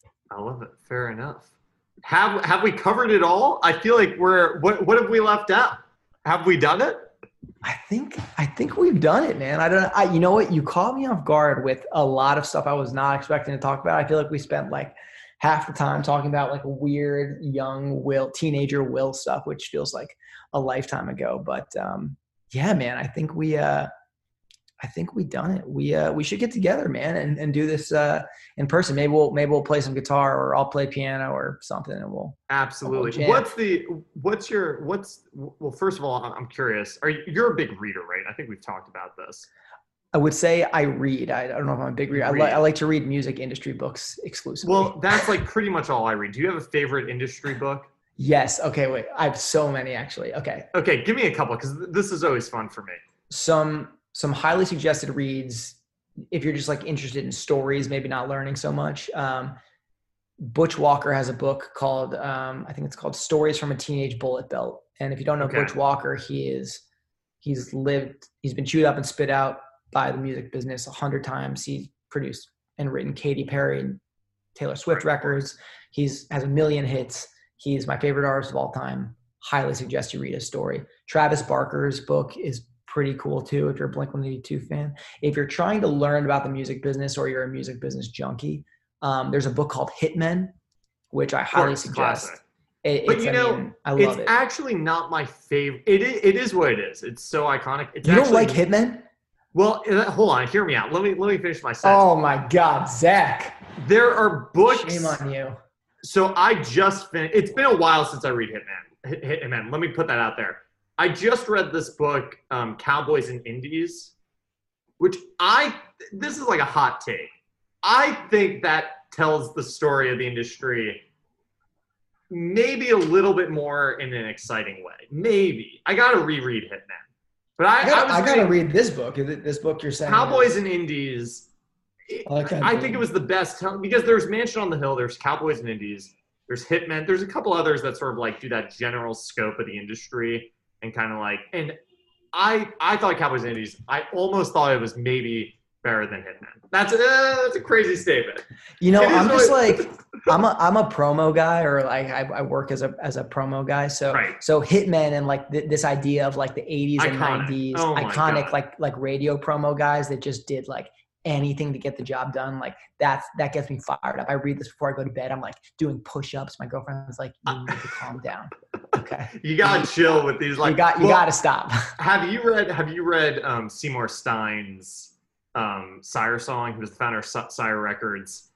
I love it. Fair enough. Have have we covered it all? I feel like we're what what have we left out? Have we done it? I think, I think we've done it, man. I don't, I, you know what? You caught me off guard with a lot of stuff I was not expecting to talk about. I feel like we spent like half the time talking about like weird young Will, teenager Will stuff, which feels like a lifetime ago. But um, yeah, man, I think we, uh, I think we done it. We, uh, we should get together, man, and, and do this uh, in person. Maybe we'll, maybe we'll play some guitar, or I'll play piano or something, and we'll. Absolutely. jam. What's the what's your what's well? First of all, I'm I'm curious. Are you, you're a big reader, right? I think we've talked about this. I would say I read. I, I don't know if I'm a big reader. I, li- Read. I like to read music industry books exclusively. Well, that's like pretty much all I read. Do you have a favorite industry book? yes. Okay. Wait. I have so many actually. Okay. Okay, give me a couple because this is always fun for me. Some some highly suggested reads if you're just like interested in stories, maybe not learning so much. Um, Butch Walker has a book called, um, I think it's called Stories from a Teenage Bullet Belt. And if you don't know Okay. Butch Walker, he is, he's lived, he's been chewed up and spit out by the music business a hundred times. He's produced and written Katy Perry and Taylor Swift Right. records. He's has a million hits. He's my favorite artist of all time. Highly suggest you read his story. Travis Barker's book is pretty cool too if you're a Blink one eighty-two fan. If you're trying to learn about the music business or you're a music business junkie, um, there's a book called Hitmen, which I highly course, suggest. classic. It, But it's, you I know, mean, I love it's it. actually not my favorite. It is, it is what it is. It's so iconic. It's You don't actually, like Hitmen? Well, uh, hold on. Hear me out. Let me let me finish my sentence. Oh my God, Zach. There are books. Shame on you. So I just finished. It's been a while since I read Hitman. Hit, Hitman. Let me put that out there. I just read this book, um, Cowboys and Indies, which I. This is like a hot take. I think that tells the story of the industry maybe a little bit more in an exciting way. Maybe. I got to reread Hitman. But I, I gotta, I was I gotta reading read this book. Is it this book you're saying? Cowboys and Indies. I like that I book. think it was the best because there's Mansion on the Hill, there's Cowboys and Indies, there's Hitman, there's a couple others that sort of like do that general scope of the industry and kind of like. And I I thought Cowboys and Indies. I almost thought it was maybe better than Hitman. That's a that's a crazy statement. You know, It is I'm just really- like I'm a I'm a promo guy, or like I, I work as a as a promo guy. So Right. so Hitmen and like th- this idea of like the eighties and Iconic. nineties Oh my iconic God. like like radio promo guys that just did like anything to get the job done. Like that's that gets me fired up. I read this before I go to bed. I'm like doing push-ups. My girlfriend's like, you need to calm down. Okay. You gotta chill with these. Like you got you well, got to stop. Have you read Have you read um, Seymour Stein's um, Sire Song? He was the founder of Si- Sire Records.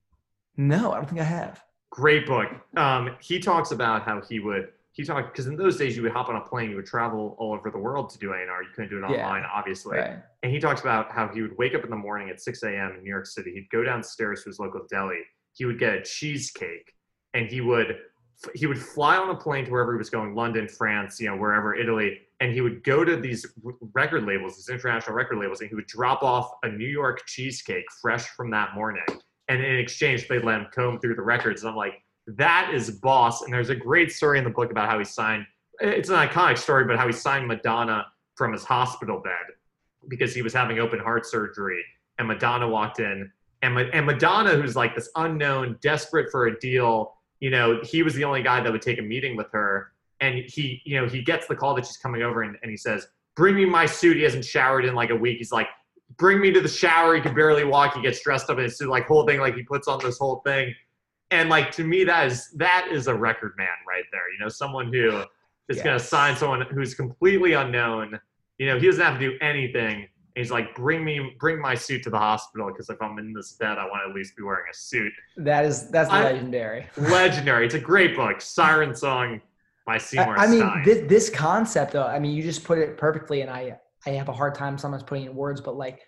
No, I don't think I have. Great book. Um, he talks about how he would, he talked, because in those days you would hop on a plane, you would travel all over the world to do A and R. You couldn't do it Yeah. online, obviously. Right. And he talks about how he would wake up in the morning at six a.m. in New York City. He'd go downstairs to his local deli. He would get a cheesecake, and he would he would fly on a plane to wherever he was going, London, France, you know, wherever, Italy, and he would go to these record labels, these international record labels, and he would drop off a New York cheesecake fresh from that morning. And in exchange, they'd let him comb through the records. And I'm like, that is boss. And there's a great story in the book about how he signed, it's an iconic story, but how he signed Madonna from his hospital bed because he was having open heart surgery. And Madonna walked in. And, Ma- and Madonna, who's like this unknown, desperate for a deal, you know, he was the only guy that would take a meeting with her. And he, you know, he gets the call that she's coming over and, and he says, bring me my suit. He hasn't showered in like a week. He's like, bring me to the shower. He can barely walk. He gets dressed up in his suit, like whole thing. Like he puts on this whole thing. And like, to me, that is, that is a record man right there. You know, someone who is Yes. going to sign someone who's completely unknown. You know, he doesn't have to do anything. And he's like, bring me, bring my suit to the hospital. Cause if I'm in this bed, I want to at least be wearing a suit. That is that's I- legendary. Legendary. It's a great book. Siren Song by Seymour I, I mean, Stein. this, this concept, though, I mean, you just put it perfectly, and I, I have a hard time sometimes putting it in words, but like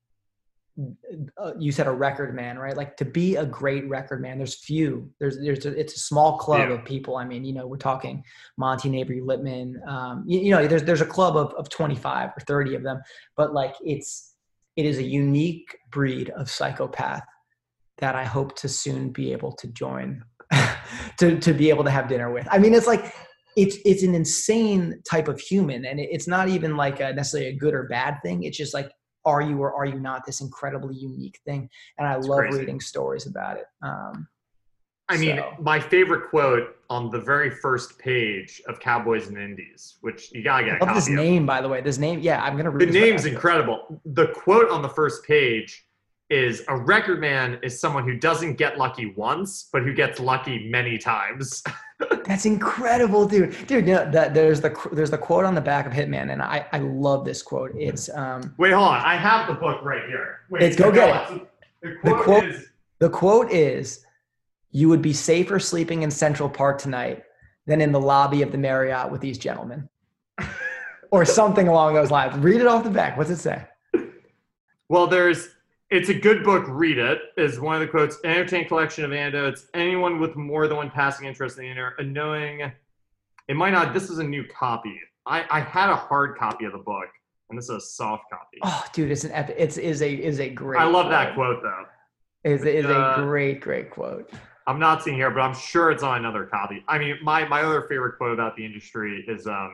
uh, you said, a record man, right? Like to be a great record man, there's few. There's, there's, a, it's a small club Yeah. of people. I mean, you know, we're talking Monty, Neighbor, Lippman. Um, you, you know, there's, there's a club of, of twenty-five or thirty of them, but like it's, it is a unique breed of psychopath that I hope to soon be able to join, to to be able to have dinner with. I mean, it's like it's it's an insane type of human, and it, it's not even like a, necessarily a good or bad thing. It's just like, are you or are you not this incredibly unique thing? And I love crazy. reading stories about it. Um, I mean, so- my favorite quote on the very first page of Cowboys and Indies, which you gotta get a I love copy this of. name, by the way. This name, yeah, I'm gonna read The this name's right after. incredible. The quote on the first page is, a record man is someone who doesn't get lucky once, but who gets lucky many times. That's incredible, dude. Dude, you know, that there's the there's the quote on the back of Hitman, and I I love this quote. It's um Wait, hold on. I have the book right here. Wait, It's- go get on. The The quote, quote- is, the quote is, "You would be safer sleeping in Central Park tonight than in the lobby of the Marriott with these gentlemen," or something along those lines. Read it off the back. What's it say? well, there's, it's a good book, read it, is one of the quotes. An entertaining collection of anecdotes. Anyone with more than one passing interest in the inner, a knowing, it might not, this is a new copy. I, I had a hard copy of the book, and this is a soft copy. Oh, dude, it's an epic. It's is a is a great. I love quote. that quote though. Is is uh, a great great quote. I'm not seeing here, but I'm sure it's on another copy. I mean, my my other favorite quote about the industry is um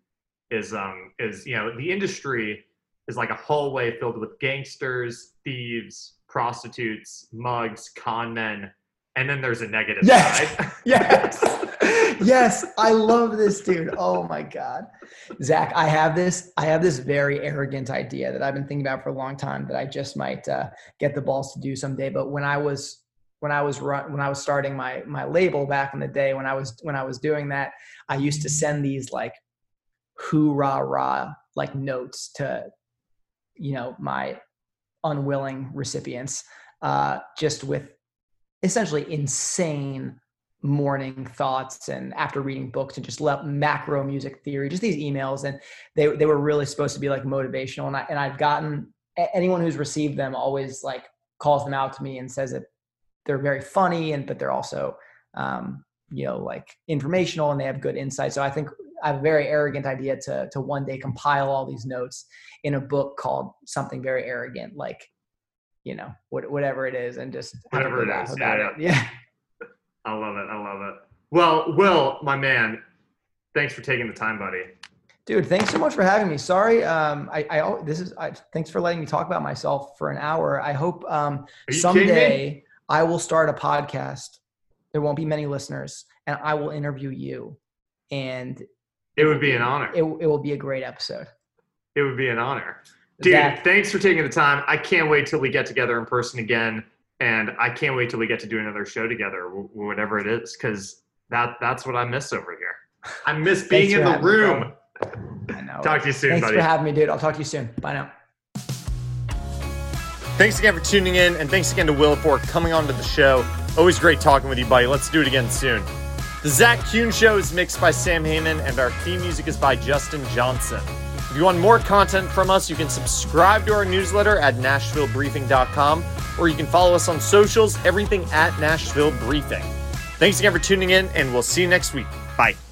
is um is you know the industry is like a hallway filled with gangsters, thieves, prostitutes, mugs, con men, and then there's a negative yes. side. Yes. Yes, I love this, dude. Oh my God. Zach, I have this, I have this very arrogant idea that I've been thinking about for a long time that I just might uh, get the balls to do someday. But when I was, when I was run, when I was starting my, my label back in the day, when I was, when I was doing that, I used to send these like hoorah rah, like notes to, you know, my unwilling recipients, uh, just with essentially insane morning thoughts and after reading books and just let macro music theory, just these emails. And they, they were really supposed to be like motivational. And I, and I've gotten anyone who's received them always like calls them out to me and says that they're very funny and, but they're also, um, you know, like informational and they have good insight. So I think I have a very arrogant idea to, to one day compile all these notes in a book called something very arrogant, like, you know, what, whatever it is, and just whatever it is. About yeah, it. Yeah. I love it. I love it. Well, Will, my man, thanks for taking the time, buddy. Dude, thanks so much for having me. Sorry, um, I, I this is. I, thanks for letting me talk about myself for an hour. I hope um, someday I will start a podcast. There won't be many listeners, and I will interview you. And it would be an honor. It it will be a great episode. It would be an honor, dude. Zach, thanks for taking the time. I can't wait till we get together in person again. And I can't wait till we get to do another show together, whatever it is, because that, that's what I miss over here. I miss being in the room. Me, I know. Talk to you soon, Thanks buddy. Thanks for having me, dude. I'll talk to you soon. Bye now. Thanks again for tuning in, and thanks again to Will for coming on to the show. Always great talking with you, buddy. Let's do it again soon. The Zach Kuhn Show is mixed by Sam Heyman, and our theme music is by Justin Johnson. If you want more content from us, you can subscribe to our newsletter at nashville briefing dot com, or you can follow us on socials, everything at Nashville Briefing. Thanks again for tuning in, and we'll see you next week. Bye.